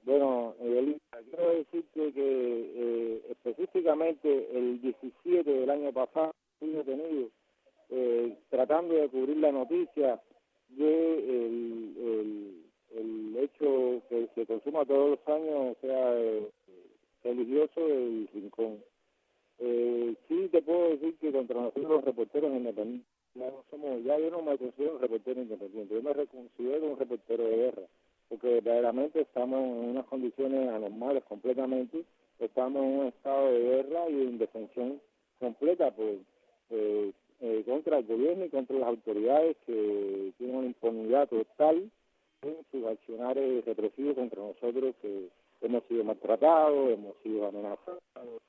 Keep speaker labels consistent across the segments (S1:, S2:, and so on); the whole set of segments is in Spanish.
S1: Bueno, Elisa, quiero decirte que específicamente el 17 del año pasado fui detenido tratando de cubrir la noticia de el hecho que se consuma todos los años, o sea, religioso del Rincón. Sí te puedo decir que contra nosotros los reporteros independientes, yo no me considero un reportero independiente, yo me considero un reportero de guerra, porque verdaderamente estamos en unas condiciones anormales completamente, estamos en un estado de guerra y de indefensión completa contra el gobierno y contra las autoridades que tienen una impunidad total en sus accionarios represivos contra nosotros, que hemos sido maltratados, hemos sido amenazados,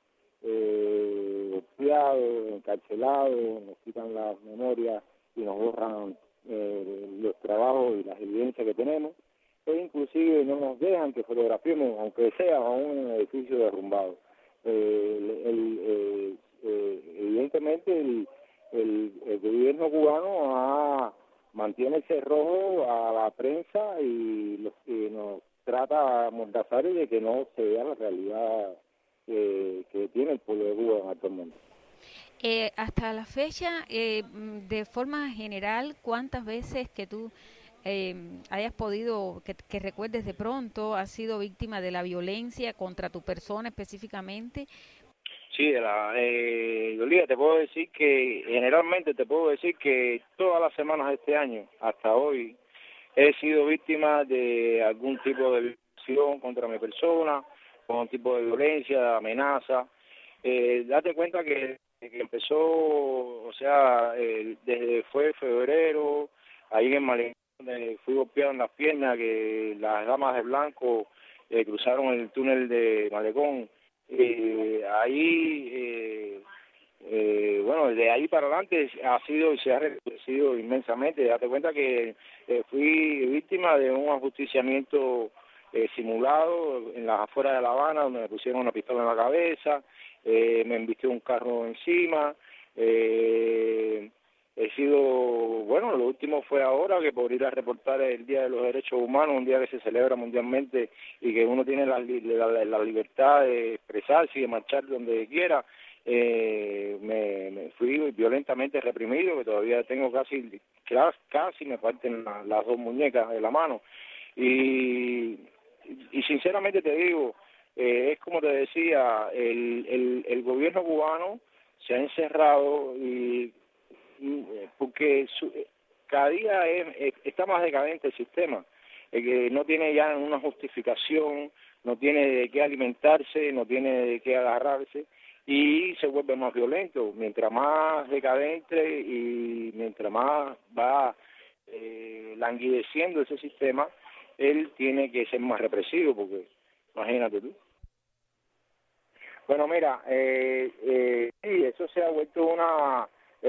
S1: espiados, encarcelados, nos quitan las memorias y nos borran los trabajos y las evidencias que tenemos, e inclusive no nos dejan que fotografiemos, aunque sea aún en un edificio derrumbado. Evidentemente el gobierno cubano mantiene el cerrojo a la prensa y nos trata a amordazar y de que no se vea la realidad que tiene el pueblo de Cuba actualmente.
S2: Hasta la fecha, de forma general, ¿cuántas veces que tú hayas podido, que recuerdes de pronto, has sido víctima de la violencia contra tu persona específicamente?
S1: Sí, Yolía, te puedo decir que, generalmente te puedo decir que todas las semanas de este año, hasta hoy, he sido víctima de algún tipo de violación contra mi persona, con un tipo de violencia, de amenaza. Date cuenta que empezó, o sea, desde fue febrero, ahí en el Malecón, fui golpeado en las piernas, que las damas de blanco cruzaron el túnel de Malecón. Bueno, de ahí para adelante ha sido y se ha reducido inmensamente. Date cuenta que fui víctima de un ajusticiamiento simulado en las afueras de La Habana, donde me pusieron una pistola en la cabeza, me embistió un carro encima. He sido, bueno, lo último fue ahora, que por ir a reportar el Día de los Derechos Humanos, un día que se celebra mundialmente y que uno tiene la libertad de expresarse y de marchar donde quiera, me fui violentamente reprimido, que todavía tengo casi me parten las dos muñecas de la mano. Y sinceramente te digo, es como te decía, el gobierno cubano se ha encerrado porque cada día está más decadente el sistema, que no tiene ya una justificación, no tiene de qué alimentarse, no tiene de qué agarrarse y se vuelve más violento. Mientras más decadente y mientras más va languideciendo ese sistema, él tiene que ser más represivo, porque imagínate tú. Bueno, mira, sí, eso se ha vuelto una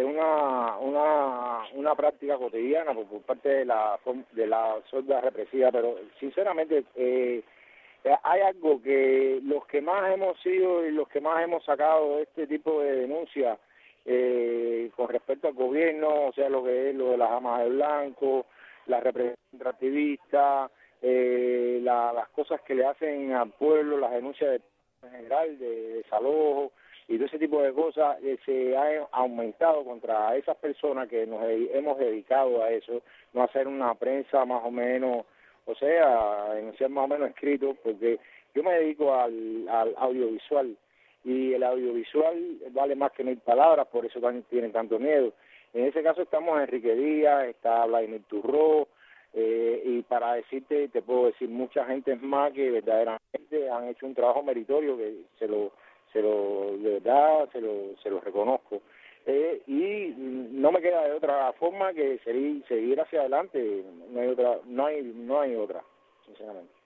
S1: práctica cotidiana por parte de la sorda represiva, pero sinceramente hay algo que los que más hemos sido y los que más hemos sacado de este tipo de denuncias con respecto al gobierno, o sea, lo que es lo de las damas de blanco, la represión activista, las cosas que le hacen al pueblo, las denuncias en general de desalojo y todo ese tipo de cosas, se ha aumentado contra esas personas que nos hemos dedicado a eso, no hacer una prensa más o menos, o sea, denunciar más o menos escrito, porque yo me dedico al audiovisual y el audiovisual vale más que 1000 palabras, por eso tienen tanto miedo. En ese caso estamos Enrique Díaz, está Vladimir Turró, y para decirte, te puedo decir mucha gente más que verdaderamente han hecho un trabajo meritorio, que de verdad se lo reconozco, y no me queda de otra forma que seguir hacia adelante. No hay otra, sinceramente.